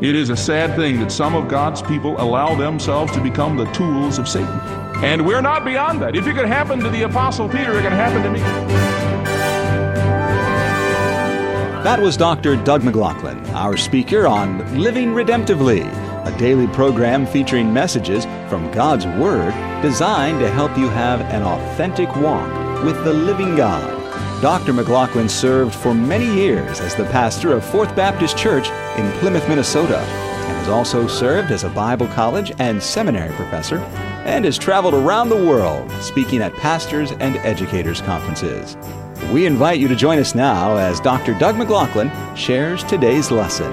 It is a sad thing that some of God's people allow themselves to become the tools of Satan. And we're not beyond that. If it could happen to the Apostle Peter, it can happen to me. That was Dr. Doug McLaughlin, our speaker on Living Redemptively, a daily program featuring messages from God's Word designed to help you have an authentic walk with the living God. Dr. McLaughlin served for many years as the pastor of Fourth Baptist Church in Plymouth, Minnesota, and has also served as a Bible college and seminary professor, and has traveled around the world speaking at pastors' and educators' conferences. We invite you to join us now as Dr. Doug McLaughlin shares today's lesson.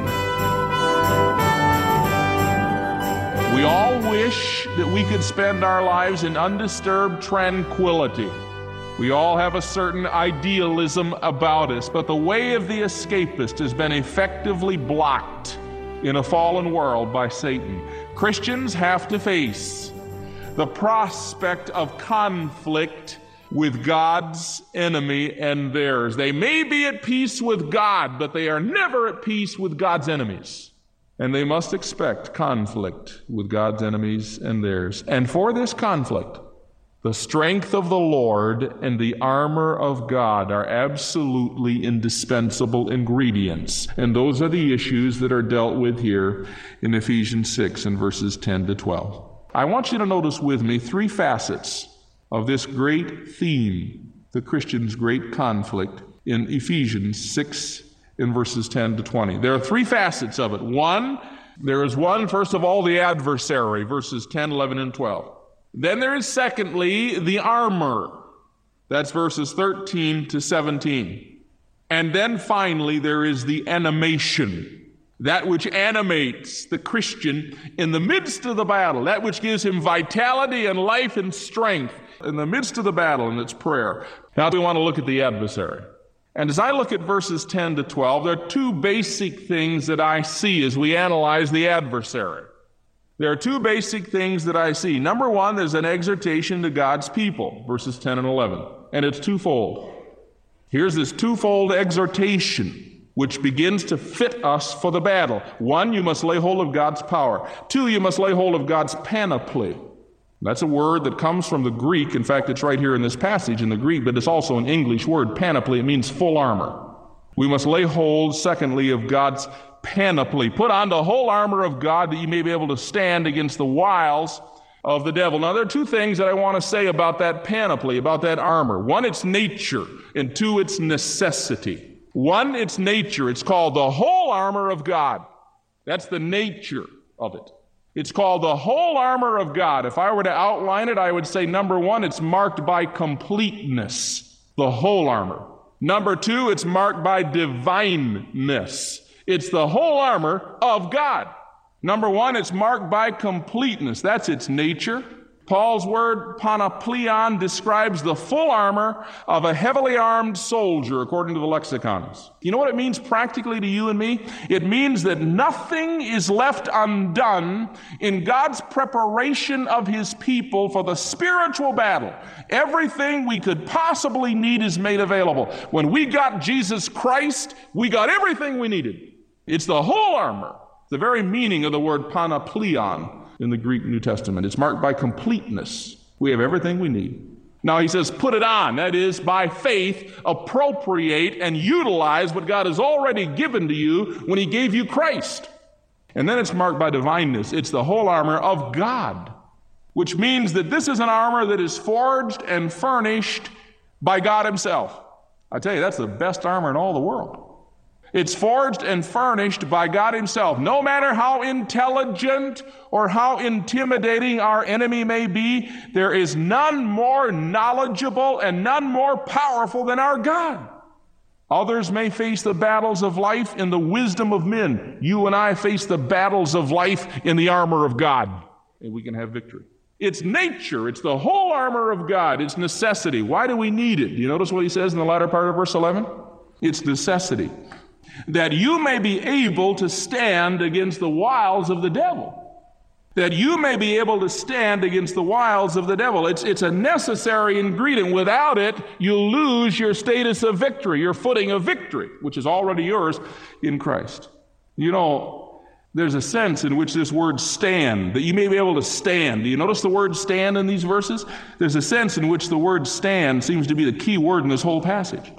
We all wish that we could spend our lives in undisturbed tranquility. We all have a certain idealism about us, but the way of the escapist has been effectively blocked in a fallen world by Satan. Christians have to face the prospect of conflict with God's enemy and theirs. They may be at peace with God, but they are never at peace with God's enemies. And they must expect conflict with God's enemies and theirs. And for this conflict, the strength of the Lord and the armor of God are absolutely indispensable ingredients. And those are the issues that are dealt with here in Ephesians 6 and verses 10 to 12. I want you to notice with me three facets of this great theme, the Christian's great conflict, in Ephesians 6 in verses 10 to 20. There are three facets of it. There is one, first of all, the adversary, verses 10, 11, and 12. Then there is, secondly, the armor. That's verses 13 to 17. And then finally, there is the animation, that which animates the Christian in the midst of the battle, that which gives him vitality and life and strength in the midst of the battle, and it's prayer. Now we want to look at the adversary. And as I look at verses 10 to 12, there are two basic things that I see as we analyze the adversary. There are two basic things that I see. Number one, there's an exhortation to God's people, verses 10 and 11. And it's twofold. Here's this twofold exhortation, which begins to fit us for the battle. One, you must lay hold of God's power. Two, you must lay hold of God's panoply. That's a word that comes from the Greek. In fact, it's right here in this passage in the Greek, but it's also an English word, panoply. It means full armor. We must lay hold, secondly, of God's panoply. Put on the whole armor of God that you may be able to stand against the wiles of the devil. Now, there are two things that I want to say about that panoply, about that armor. One, its nature, and two, its necessity. One, its nature. It's called the whole armor of God. That's the nature of it. It's called the whole armor of God. If I were to outline it, I would say, number one, it's marked by completeness, the whole armor. Number two, it's marked by divineness. It's the whole armor of God. Number one, it's marked by completeness. That's its nature. Paul's word panopleon describes the full armor of a heavily armed soldier, according to the lexicons. You know what it means practically to you and me? It means that nothing is left undone in God's preparation of His people for the spiritual battle. Everything we could possibly need is made available. When we got Jesus Christ, we got everything we needed. It's the whole armor, the very meaning of the word panopleon in the Greek New Testament. It's marked by completeness. We have everything we need. Now he says, put it on. That is, by faith, appropriate and utilize what God has already given to you when He gave you Christ. And then it's marked by divineness. It's the whole armor of God, which means that this is an armor that is forged and furnished by God Himself. I tell you, that's the best armor in all the world. It's forged and furnished by God Himself. No matter how intelligent or how intimidating our enemy may be, there is none more knowledgeable and none more powerful than our God. Others may face the battles of life in the wisdom of men. You and I face the battles of life in the armor of God, and we can have victory. It's nature. It's the whole armor of God. It's necessity. Why do we need it? Do you notice what he says in the latter part of verse 11? It's necessity. That you may be able to stand against the wiles of the devil. That you may be able to stand against the wiles of the devil. It's a necessary ingredient. Without it, you'll lose your status of victory, your footing of victory, which is already yours in Christ. You know, There's a sense in which this word stand, that you may be able to stand. Do you notice the word stand in these verses? There's a sense in which the word stand seems to be the key word in this whole passage.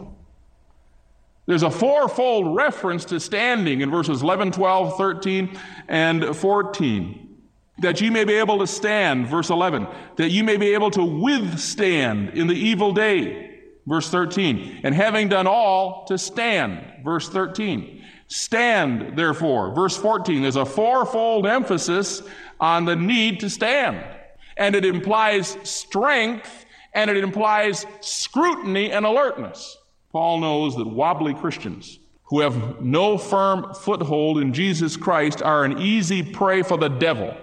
There's a fourfold reference to standing in verses 11, 12, 13, and 14. That you may be able to stand, verse 11. That you may be able to withstand in the evil day, verse 13. And having done all, to stand, verse 13. Stand, therefore, verse 14. There's a fourfold emphasis on the need to stand. And it implies strength, and it implies scrutiny and alertness. Paul knows that wobbly Christians who have no firm foothold in Jesus Christ are an easy prey for the devil.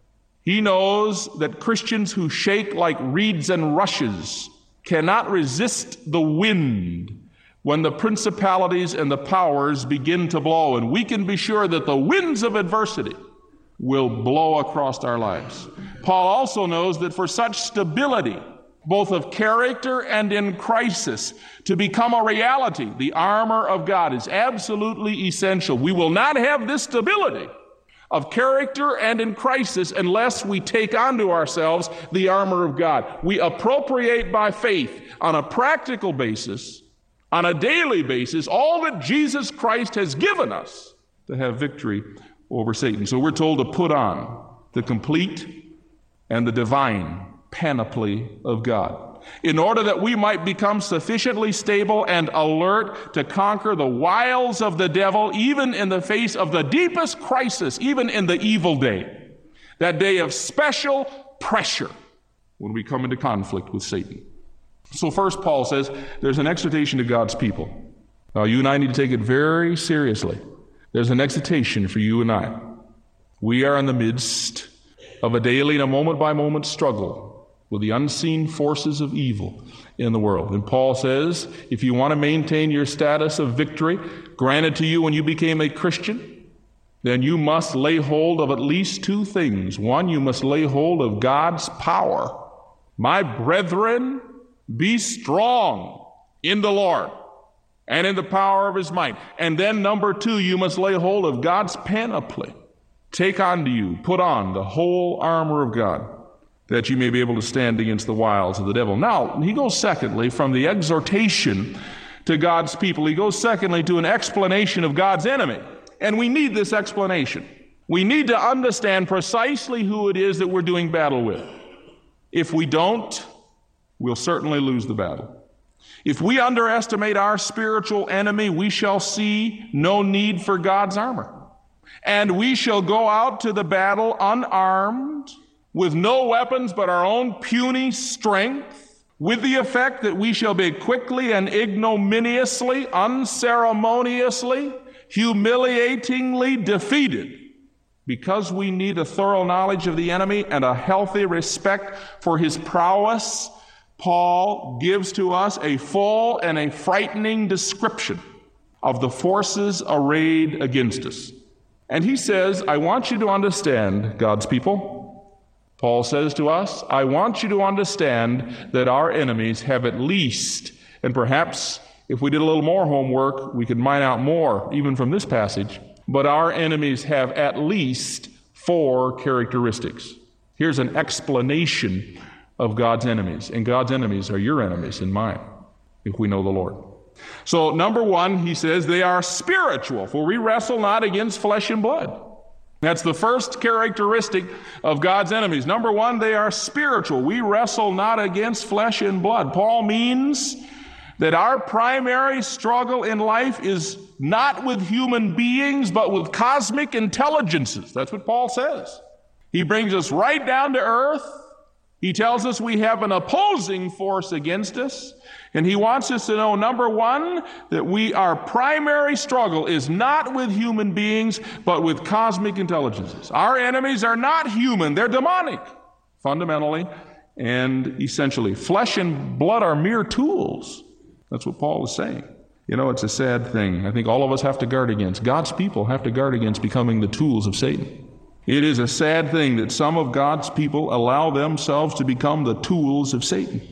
He knows that Christians who shake like reeds and rushes cannot resist the wind when the principalities and the powers begin to blow. And we can be sure that the winds of adversity will blow across our lives. Paul also knows that for such stability, both of character and in crisis, to become a reality, the armor of God is absolutely essential. We will not have this stability of character and in crisis unless we take onto ourselves the armor of God. We appropriate by faith on a practical basis, on a daily basis, all that Jesus Christ has given us to have victory over Satan. So we're told to put on the complete and the divine panoply of God, in order that we might become sufficiently stable and alert to conquer the wiles of the devil, even in the face of the deepest crisis, even in the evil day, that day of special pressure when we come into conflict with Satan. So first, Paul says there's an exhortation to God's people. Now, you and I need to take it very seriously. There's an exhortation for you and I. We are in the midst of a daily and a moment-by-moment struggle with the unseen forces of evil in the world. And Paul says, if you want to maintain your status of victory granted to you when you became a Christian, then you must lay hold of at least two things. One, you must lay hold of God's power. My brethren, be strong in the Lord and in the power of his might. And then number two, you must lay hold of God's panoply. Take unto you, put on the whole armor of God, that you may be able to stand against the wiles of the devil. Now, he goes secondly from the exhortation to God's people. He goes secondly to an explanation of God's enemy. And we need this explanation. We need to understand precisely who it is that we're doing battle with. If we don't, we'll certainly lose the battle. If we underestimate our spiritual enemy, we shall see no need for God's armor. And we shall go out to the battle unarmed, with no weapons but our own puny strength, with the effect that we shall be quickly and ignominiously, unceremoniously, humiliatingly defeated, because we need a thorough knowledge of the enemy and a healthy respect for his prowess. Paul gives to us a full and a frightening description of the forces arrayed against us. And he says, I want you to understand, God's people. Paul says to us, I want you to understand that our enemies have at least, and perhaps if we did a little more homework, we could mine out more, even from this passage, but our enemies have at least 4 characteristics. Here's an explanation of God's enemies. And God's enemies are your enemies and mine, if we know the Lord. So, number 1, he says, they are spiritual, for we wrestle not against flesh and blood. That's the first characteristic of God's enemies. Number 1, they are spiritual. We wrestle not against flesh and blood. Paul means that our primary struggle in life is not with human beings, but with cosmic intelligences. That's what Paul says. He brings us right down to earth. He tells us we have an opposing force against us. And he wants us to know, number 1, that our primary struggle is not with human beings, but with cosmic intelligences. Our enemies are not human. They're demonic, fundamentally and essentially. Flesh and blood are mere tools. That's what Paul is saying. You know, it's a sad thing. I think all of us have to guard against. God's people have to guard against becoming the tools of Satan. It is a sad thing that some of God's people allow themselves to become the tools of Satan.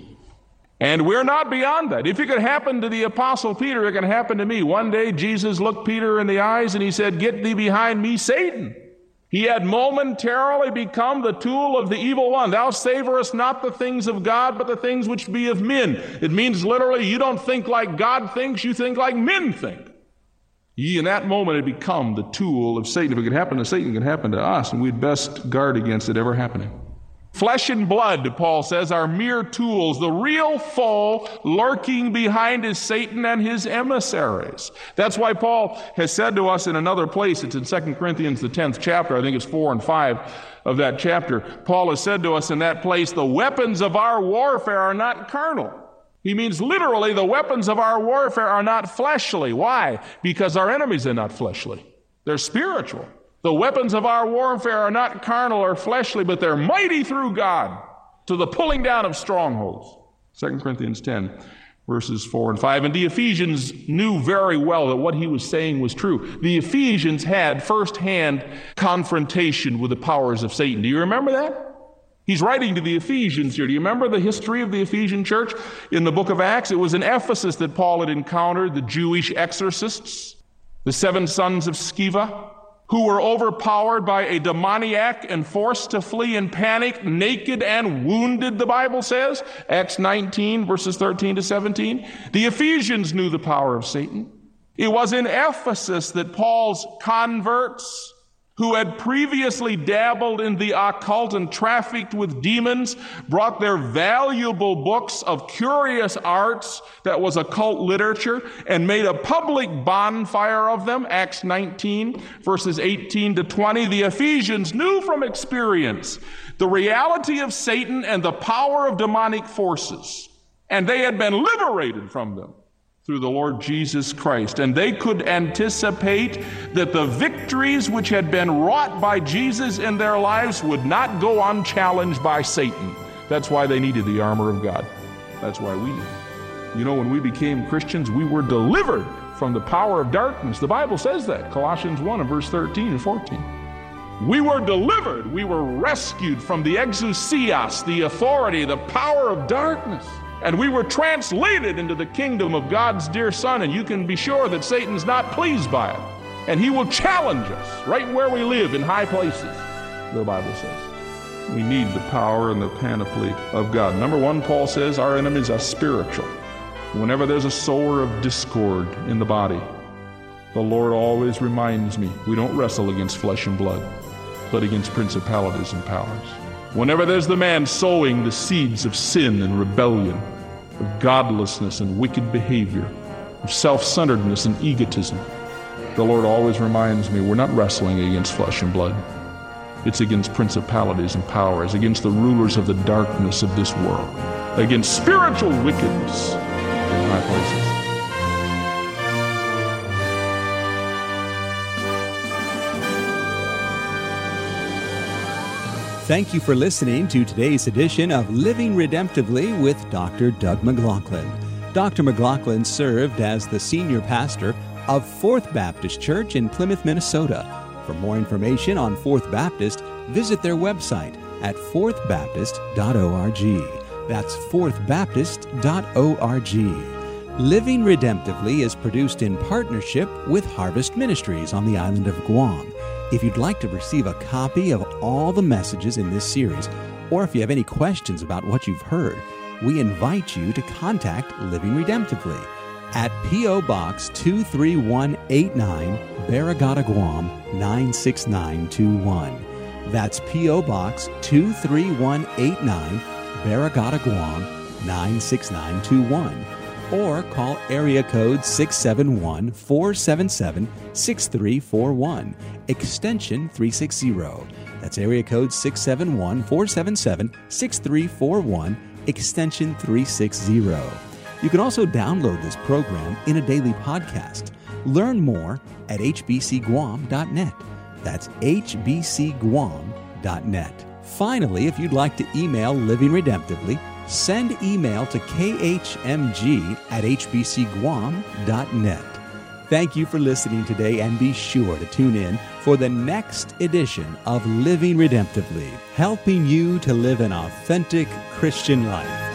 And we're not beyond that. If it could happen to the Apostle Peter, it can happen to me. One day Jesus looked Peter in the eyes and he said, "Get thee behind me, Satan." He had momentarily become the tool of the evil one. Thou savorest not the things of God, but the things which be of men. It means literally, you don't think like God thinks, you think like men think. He, in that moment, had become the tool of Satan. If it could happen to Satan, it can happen to us, and we'd best guard against it ever happening. Flesh and blood, Paul says, are mere tools. The real foe lurking behind is Satan and his emissaries. That's why Paul has said to us in another place, it's in 2 Corinthians, the 10th chapter, I think it's 4 and 5 of that chapter. Paul has said to us in that place, the weapons of our warfare are not carnal. He means literally the weapons of our warfare are not fleshly. Why? Because our enemies are not fleshly. They're spiritual. The weapons of our warfare are not carnal or fleshly, but they're mighty through God to the pulling down of strongholds. 2 Corinthians 10, verses 4 and 5. And the Ephesians knew very well that what he was saying was true. The Ephesians had firsthand confrontation with the powers of Satan. Do you remember that? He's writing to the Ephesians here. Do you remember the history of the Ephesian church in the book of Acts? It was in Ephesus that Paul had encountered the Jewish exorcists, the 7 sons of Sceva, who were overpowered by a demoniac and forced to flee in panic, naked and wounded, the Bible says. Acts 19, verses 13 to 17. The Ephesians knew the power of Satan. It was in Ephesus that Paul's converts, who had previously dabbled in the occult and trafficked with demons, brought their valuable books of curious arts that was occult literature and made a public bonfire of them. Acts 19, verses 18 to 20. The Ephesians knew from experience the reality of Satan and the power of demonic forces, and they had been liberated from them through the Lord Jesus Christ. And they could anticipate that the victories which had been wrought by Jesus in their lives would not go unchallenged by Satan. That's why they needed the armor of God. That's why we need it. You know, when we became Christians, we were delivered from the power of darkness. The Bible says that, Colossians 1 and verse 13 and 14. We were delivered. We were rescued from the exousias, the authority, the power of darkness. And we were translated into the kingdom of God's dear Son, and you can be sure that Satan's not pleased by it. And he will challenge us right where we live in high places, the Bible says. We need the power and the panoply of God. Number one, Paul says, our enemies are spiritual. Whenever there's a sower of discord in the body, the Lord always reminds me, we don't wrestle against flesh and blood, but against principalities and powers. Whenever there's the man sowing the seeds of sin and rebellion, of godlessness and wicked behavior, of self-centeredness and egotism, the Lord always reminds me we're not wrestling against flesh and blood. It's against principalities and powers, against the rulers of the darkness of this world, against spiritual wickedness in high places. Thank you for listening to today's edition of Living Redemptively with Dr. Doug McLaughlin. Dr. McLaughlin served as the senior pastor of Fourth Baptist Church in Plymouth, Minnesota. For more information on Fourth Baptist, visit their website at fourthbaptist.org. That's fourthbaptist.org. Living Redemptively is produced in partnership with Harvest Ministries on the island of Guam. If you'd like to receive a copy of all the messages in this series, or if you have any questions about what you've heard, we invite you to contact Living Redemptively at P.O. Box 23189, Barragata, Guam 96921. That's P.O. Box 23189, Barragata, Guam 96921. Or call area code 671-477-6341, extension 360. That's area code 671-477-6341, extension 360. You can also download this program in a daily podcast. Learn more at hbcguam.net. That's hbcguam.net. Finally, if you'd like to email Living Redemptively, send email to khmg@hbcguam.net. Thank you for listening today, and be sure to tune in for the next edition of Living Redemptively, helping you to live an authentic Christian life.